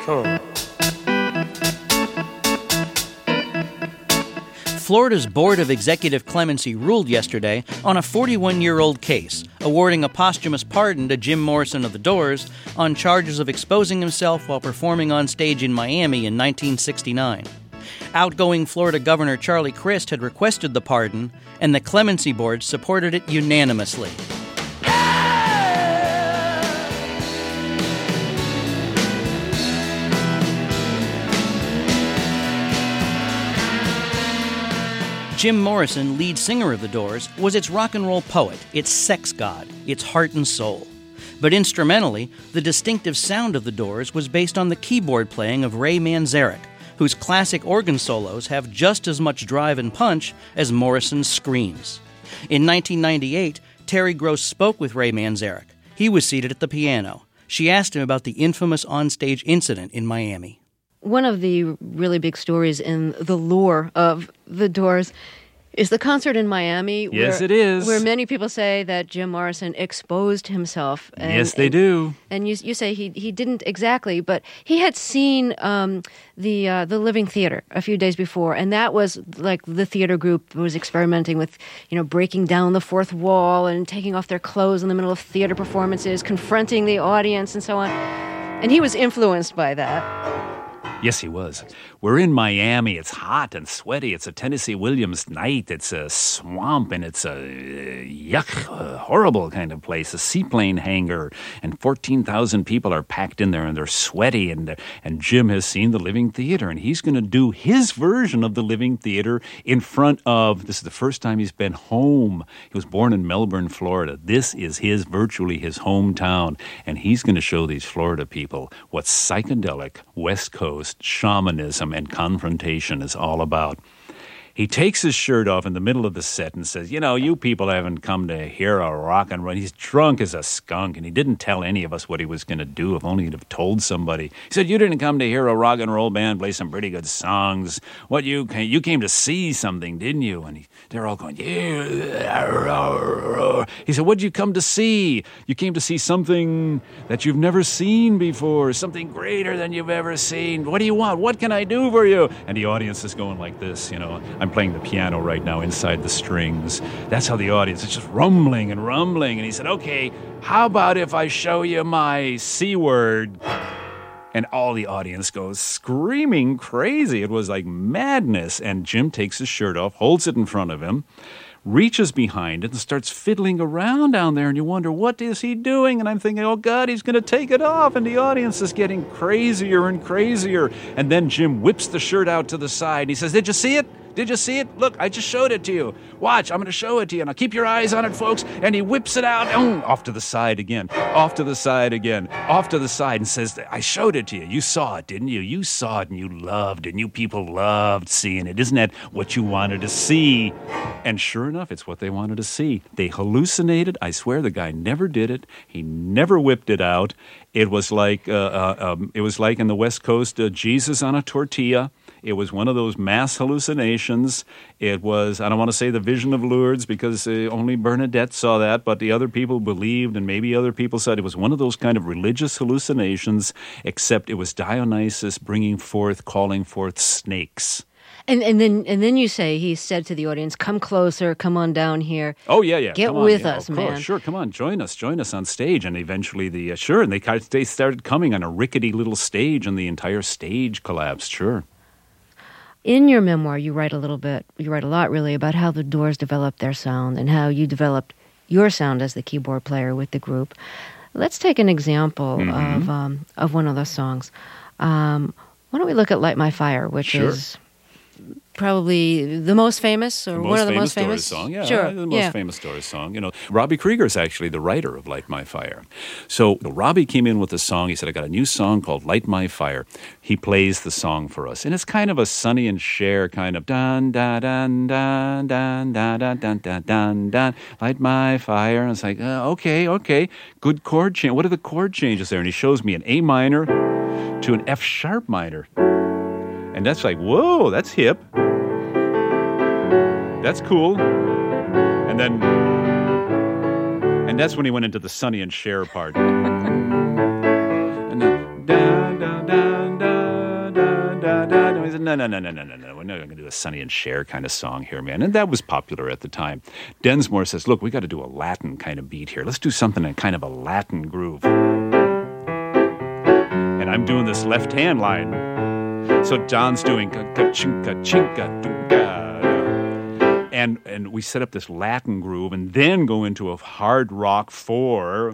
Come on. Florida's Board of Executive Clemency ruled yesterday on a 41-year-old case, awarding a posthumous pardon to Jim Morrison of The Doors on charges of exposing himself while performing on stage in Miami in 1969. Outgoing Florida Governor Charlie Crist had requested the pardon, and the Clemency Board supported it unanimously. Jim Morrison, lead singer of The Doors, was its rock and roll poet, its sex god, its heart and soul. But instrumentally, the distinctive sound of The Doors was based on the keyboard playing of Ray Manzarek, whose classic organ solos have just as much drive and punch as Morrison's screams. In 1998, Terry Gross spoke with Ray Manzarek. He was seated at the piano. She asked him about the infamous onstage incident in Miami. One of the really big stories in the lore of The Doors is the concert in Miami. Yes, it is. Where many people say that Jim Morrison exposed himself. Yes, they do. And you say he didn't exactly, but he had seen the Living Theater a few days before, and that was like the theater group was experimenting with, breaking down the fourth wall and taking off their clothes in the middle of theater performances, confronting the audience and so on. And he was influenced by that. Yes, he was. We're in Miami. It's hot and sweaty. It's a Tennessee Williams night. It's a swamp, and it's a horrible kind of place, a seaplane hangar, and 14,000 people are packed in there, and they're sweaty, and Jim has seen the Living Theater, and he's going to do his version of the Living Theater in front of, this is the first time he's been home. He was born in Melbourne, Florida. This is virtually his hometown, and he's going to show these Florida people what psychedelic West Coast shamanism and confrontation is all about. He takes his shirt off in the middle of the set and says, you people haven't come to hear a rock and roll. He's drunk as a skunk, and he didn't tell any of us what he was going to do, if only he'd have told somebody. He said, you didn't come to hear a rock and roll band play some pretty good songs. You came to see something, didn't you? And they're all going, yeah. He said, what'd you come to see? You came to see something that you've never seen before, something greater than you've ever seen. What do you want? What can I do for you? And the audience is going like this, I'm playing the piano right now inside the strings. That's how the audience is just rumbling and rumbling. And he said, okay, how about if I show you my C word? And all the audience goes screaming crazy. It was like madness. And Jim takes his shirt off, holds it in front of him, reaches behind it and starts fiddling around down there. And you wonder, what is he doing? And I'm thinking, oh, God, he's going to take it off. And the audience is getting crazier and crazier. And then Jim whips the shirt out to the side. And he says, did you see it? Did you see it? Look, I just showed it to you. Watch, I'm going to show it to you. Now keep your eyes on it, folks. And he whips it out. Off to the side again. Off to the side again. Off to the side and says, I showed it to you. You saw it, didn't you? You saw it and you loved it. And you people loved seeing it. Isn't that what you wanted to see? And sure enough, it's what they wanted to see. They hallucinated. I swear the guy never did it. He never whipped it out. It was like in the West Coast, Jesus on a tortilla. It was one of those mass hallucinations. It was, I don't want to say the vision of Lourdes because only Bernadette saw that, but the other people believed and maybe other people said it was one of those kind of religious hallucinations, except it was Dionysus calling forth snakes. And then you say, he said to the audience, come closer, come on down here. Oh, yeah. Get with us, man. Sure, come on, join us on stage. And eventually and they started coming on a rickety little stage, and the entire stage collapsed, sure. In your memoir, you write a lot really, about how the Doors developed their sound and how you developed your sound as the keyboard player with the group. Let's take an example of one of those songs. Why don't we look at Light My Fire, which is probably the most famous, or one of the most famous song. Yeah, sure, the most famous Doors song. Robbie Krieger is actually the writer of Light My Fire. So Robbie came in with a song. He said, I got a new song called Light My Fire. He plays the song for us, and it's kind of a Sonny and Cher kind of dun dun dun dun dun dun dun dun dun dun dun. Light My Fire. And it's like, okay, good chord change. What are the chord changes there? And he shows me an A minor to an F sharp minor. And that's like, whoa, that's hip. That's cool. And that's when he went into the Sonny and Cher part. And then, dun, dun, dun, no. We're not going to do a Sonny and Cher kind of song here, man. And that was popular at the time. Densmore says, look, we got to do a Latin kind of beat here. Let's do something in kind of a Latin groove. And I'm doing this left-hand line. So John's doing ka-chinka, chinka, dunga. And we set up this Latin groove and then go into a hard rock 4.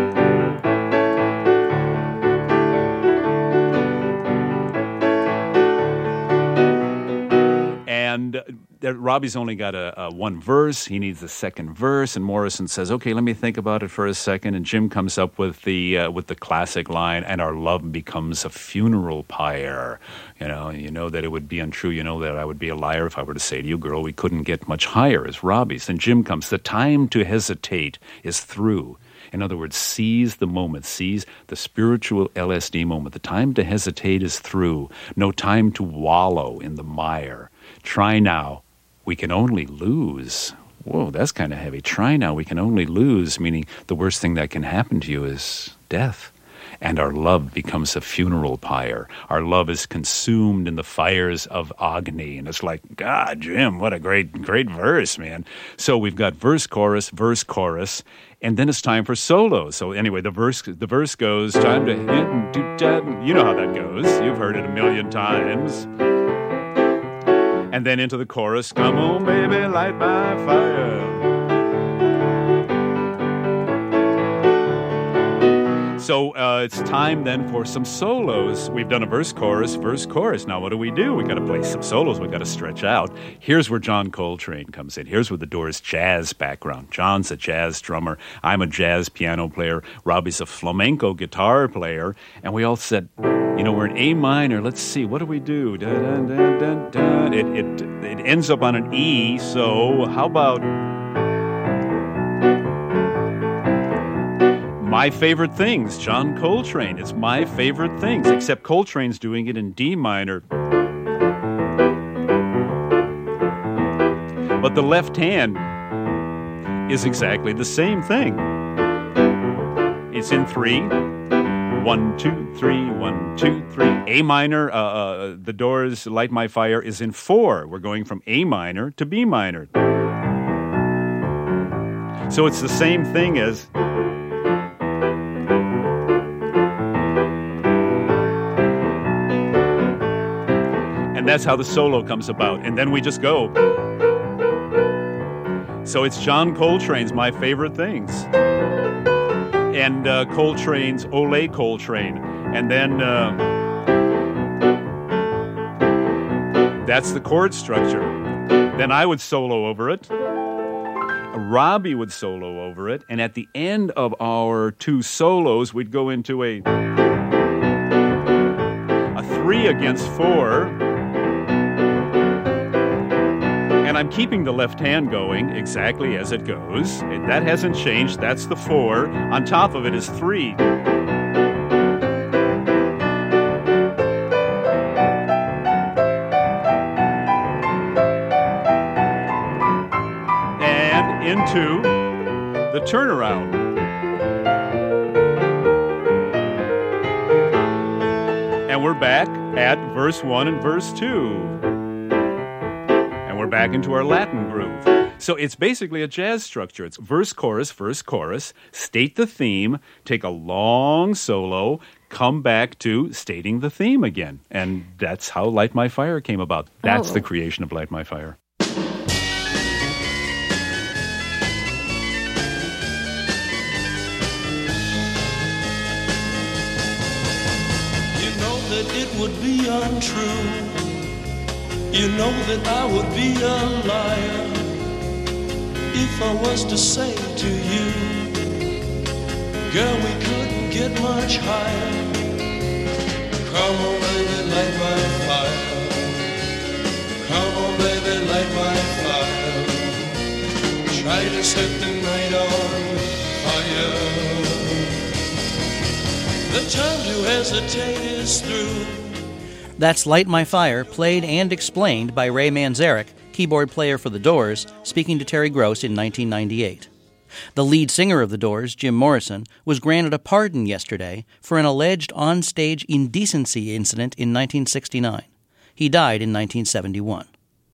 And Robbie's only got a one verse. He needs a second verse. And Morrison says, okay, let me think about it for a second. And Jim comes up with the classic line, and our love becomes a funeral pyre. You know that it would be untrue. You know that I would be a liar if I were to say to you, girl, we couldn't get much higher as Robbie's. Then Jim comes, the time to hesitate is through. In other words, seize the moment, seize the spiritual LSD moment. The time to hesitate is through. No time to wallow in the mire. Try now, we can only lose. Whoa, that's kind of heavy. Try now, we can only lose, meaning the worst thing that can happen to you is death. And our love becomes a funeral pyre. Our love is consumed in the fires of Agni. And it's like, God, Jim, what a great verse, man. So we've got verse, chorus, and then it's time for solo. So anyway, the verse goes, time to hit and do that. You know how that goes. You've heard it a million times. And then into the chorus, come on, baby, light my fire. So it's time then for some solos. We've done a verse, chorus. Now what do? We got to play some solos. We got to stretch out. Here's where John Coltrane comes in. Here's where the Doors' jazz background. John's a jazz drummer. I'm a jazz piano player. Robbie's a flamenco guitar player. And we all said, we're in A minor. Let's see, what do we do? Dun, dun, dun, dun. It ends up on an E. So how about My Favorite Things, John Coltrane. It's My Favorite Things, except Coltrane's doing it in D minor. But the left hand is exactly the same thing. It's in 3. 1, 2, 3, 1, 2, 3. A minor, the Doors' Light My Fire is in 4. We're going from A minor to B minor. So it's the same thing as... And that's how the solo comes about. And then we just go. So it's John Coltrane's My Favorite Things. And Coltrane's Ole Coltrane. And then that's the chord structure. Then I would solo over it. Robbie would solo over it. And at the end of our 2 solos, we'd go into a 3 against 4. And I'm keeping the left hand going exactly as it goes. That hasn't changed. That's the 4. On top of it is 3. And into the turnaround. And we're back at verse 1 and verse 2. We're back into our Latin groove. So it's basically a jazz structure. It's verse, chorus, state the theme, take a long solo, come back to stating the theme again. And that's how Light My Fire came about. That's the creation of Light My Fire. You know that it would be untrue. You know that I would be a liar if I was to say to you, girl, we couldn't get much higher. Come on, baby, light my fire. Come on, baby, light my fire. Try to set the night on fire. The time to hesitate is through. That's Light My Fire, played and explained by Ray Manzarek, keyboard player for The Doors, speaking to Terry Gross in 1998. The lead singer of The Doors, Jim Morrison, was granted a pardon yesterday for an alleged on-stage indecency incident in 1969. He died in 1971.